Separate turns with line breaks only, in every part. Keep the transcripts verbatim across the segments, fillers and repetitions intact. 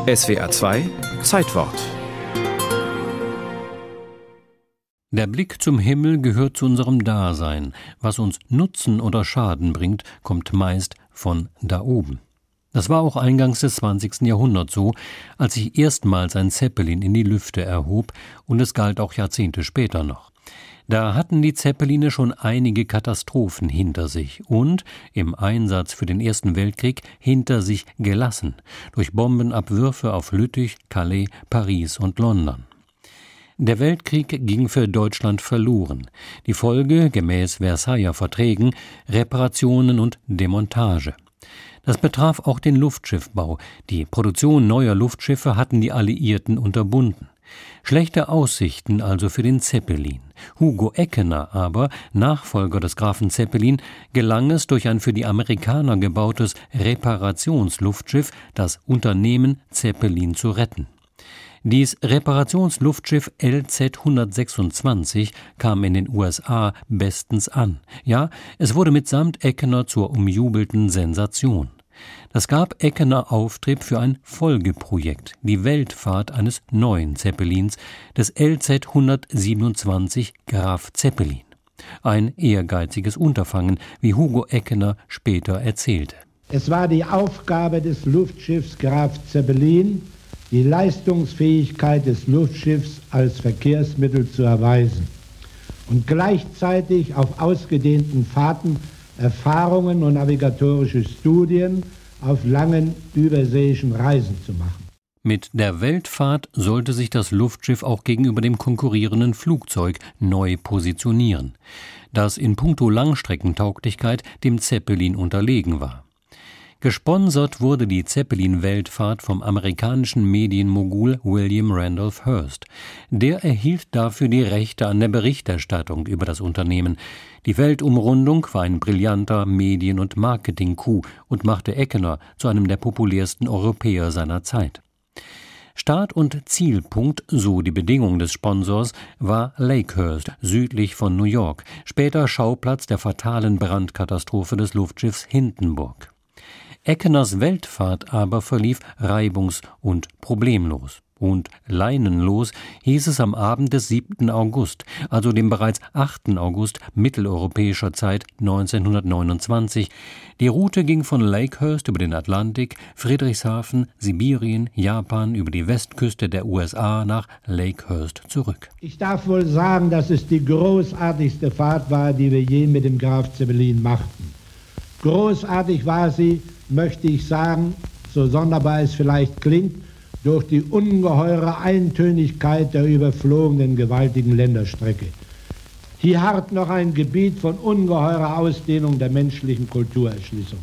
S W R zwei Zeitwort.
Der Blick zum Himmel gehört zu unserem Dasein. Was uns Nutzen oder Schaden bringt, kommt meist von da oben. Das war auch eingangs des zwanzigsten Jahrhunderts so, als sich erstmals ein Zeppelin in die Lüfte erhob, und es galt auch Jahrzehnte später noch. Da hatten die Zeppeline schon einige Katastrophen hinter sich und, im Einsatz für den Ersten Weltkrieg, hinter sich gelassen, durch Bombenabwürfe auf Lüttich, Calais, Paris und London. Der Weltkrieg ging für Deutschland verloren. Die Folge, gemäß Versailler Verträgen, Reparationen und Demontage. Das betraf auch den Luftschiffbau. Die Produktion neuer Luftschiffe hatten die Alliierten unterbunden. Schlechte Aussichten also für den Zeppelin. Hugo Eckener aber, Nachfolger des Grafen Zeppelin, gelang es durch ein für die Amerikaner gebautes Reparationsluftschiff, das Unternehmen Zeppelin zu retten. Dies Reparationsluftschiff L Z hundertsechsundzwanzig kam in den U S A bestens an. Ja, es wurde mitsamt Eckener zur umjubelten Sensation. Das gab Eckener Auftrieb für ein Folgeprojekt, die Weltfahrt eines neuen Zeppelins, des L Z hundertsiebenundzwanzig Graf Zeppelin. Ein ehrgeiziges Unterfangen, wie Hugo Eckener später erzählte.
Es war die Aufgabe des Luftschiffs Graf Zeppelin, die Leistungsfähigkeit des Luftschiffs als Verkehrsmittel zu erweisen und gleichzeitig auf ausgedehnten Fahrten Erfahrungen und navigatorische Studien auf langen überseeischen Reisen zu machen.
Mit der Weltfahrt sollte sich das Luftschiff auch gegenüber dem konkurrierenden Flugzeug neu positionieren, das in puncto Langstreckentauglichkeit dem Zeppelin unterlegen war. Gesponsert wurde die Zeppelin-Weltfahrt vom amerikanischen Medienmogul William Randolph Hearst. Der erhielt dafür die Rechte an der Berichterstattung über das Unternehmen. Die Weltumrundung war ein brillanter Medien- und Marketing-Coup und machte Eckener zu einem der populärsten Europäer seiner Zeit. Start- und Zielpunkt, so die Bedingung des Sponsors, war Lakehurst, südlich von New York, später Schauplatz der fatalen Brandkatastrophe des Luftschiffs Hindenburg. Eckeners Weltfahrt aber verlief reibungs- und problemlos. Und leinenlos hieß es am Abend des siebten August, also dem bereits achten August mitteleuropäischer Zeit neunzehnhundertneunundzwanzig. Die Route ging von Lakehurst über den Atlantik, Friedrichshafen, Sibirien, Japan über die Westküste der U S A nach Lakehurst zurück.
Ich darf wohl sagen, dass es die großartigste Fahrt war, die wir je mit dem Graf Zeppelin machten. Großartig war sie, möchte ich sagen, so sonderbar es vielleicht klingt, durch die ungeheure Eintönigkeit der überflogenen gewaltigen Länderstrecke. Hier harrt noch ein Gebiet von ungeheurer Ausdehnung der menschlichen Kulturerschließung.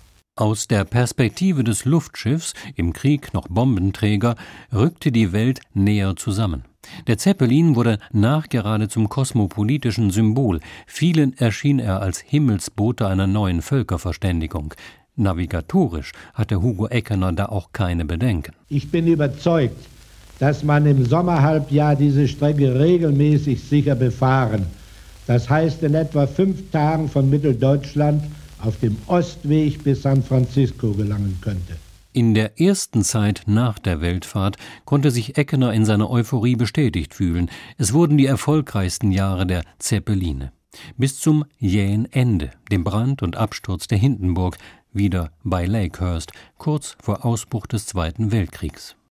Aus der Perspektive des Luftschiffs, im Krieg noch Bombenträger, rückte die Welt näher zusammen. Der Zeppelin wurde nachgerade zum kosmopolitischen Symbol. Vielen erschien er als Himmelsbote einer neuen Völkerverständigung. Navigatorisch hatte Hugo Eckener da auch keine Bedenken.
Ich bin überzeugt, dass man im Sommerhalbjahr diese Strecke regelmäßig sicher befahren, das heißt in etwa fünf Tagen von Mitteldeutschland auf dem Ostweg bis San Francisco gelangen könnte.
In der ersten Zeit nach der Weltfahrt konnte sich Eckener in seiner Euphorie bestätigt fühlen. Es wurden die erfolgreichsten Jahre der Zeppeline. Bis zum jähen Ende, dem Brand und Absturz der Hindenburg, wieder bei Lakehurst, kurz vor Ausbruch des Zweiten Weltkriegs.